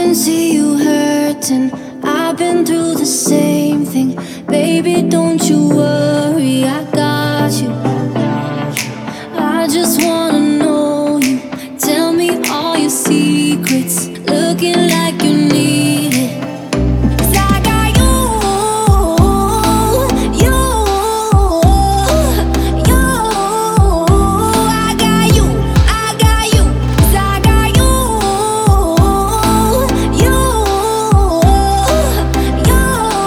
can see you hurting. I've been through the same thing. Baby, don't you worry, I got you. I just wanna know you. Tell me all your secrets. Looking like you need it. 'Cause I got you, you, you. I got you, I got you. 'Cause I got you, you, you.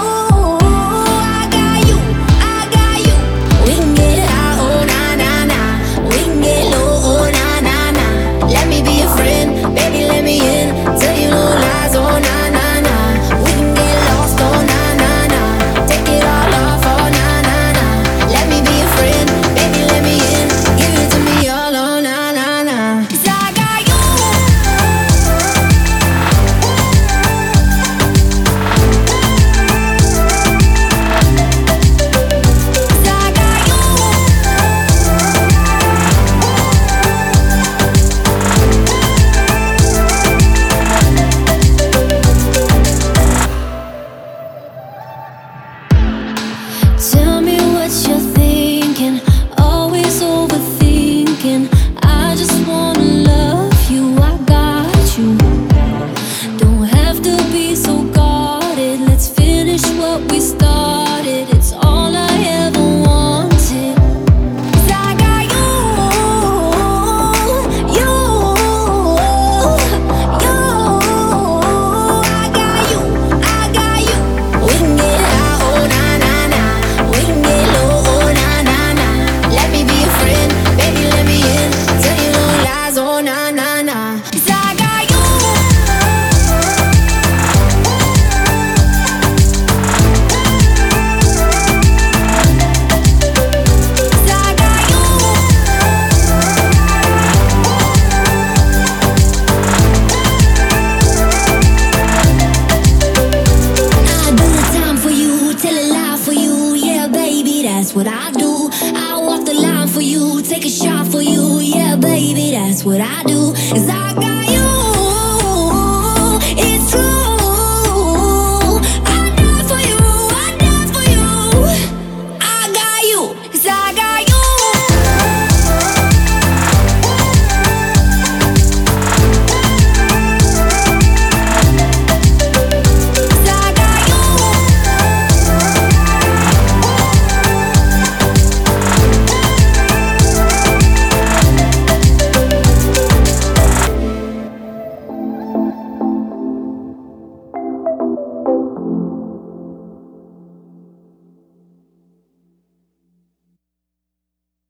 I got you, I got you. We can get high, oh na na na. We can get low, oh na na na. Let me be your friend, baby, let me in. Tell you no lies, oh na na na. We can get lost, oh na na na. Take it all off, oh na na na. Let me be your friend, baby, let me in. Give it to me all, oh na na na. 'Cause I got you. 'Cause I got you. Tell me what you're thinking, always overthinking. I just wanna love you, I got you. Don't have to be so guarded, let's finish what we started. It's all I ever wanted. 'Cause I got you, you, you. I got you, I got you. We can get high, oh na na na. We can get low, oh na na na. Let me be your friend, baby, let me in. Tell you no lies, oh na na na. 'Cause I got you. 'Cause I got you. I do the time for you, tell a lie for you, yeah, baby, that's what I do. I walk the line for you, take a shot for you, yeah, baby, that's what I do.